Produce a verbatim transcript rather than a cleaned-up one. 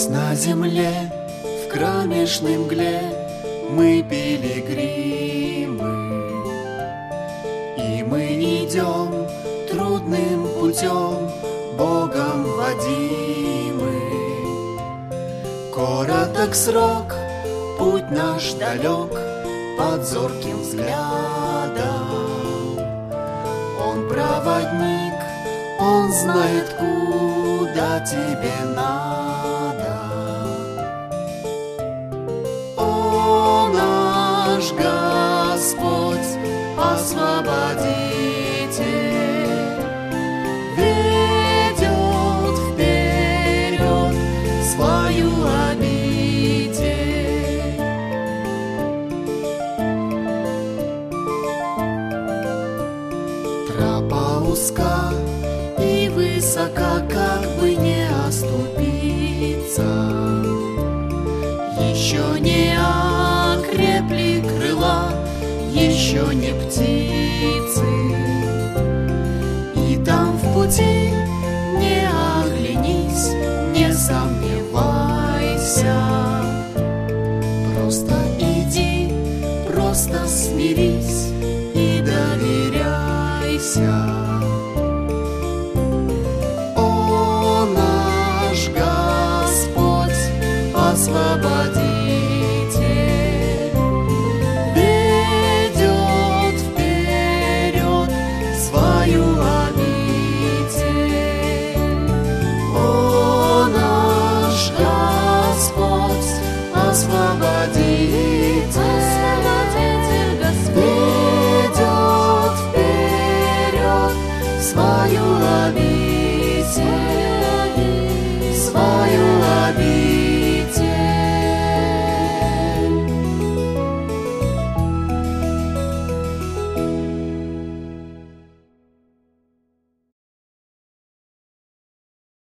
На земле, в кромешной мгле мы пилигримы, и мы идем трудным путем, Богом водимы. Короток срок, путь наш далек, под зорким взглядом. Он проводник, он знает, куда тебе надо. О, наш Господь, освободитель, ведет вперед свою обитель. Тропа узка и высока, как бы не оступиться. Еще не окрепли крыла, еще не птицы.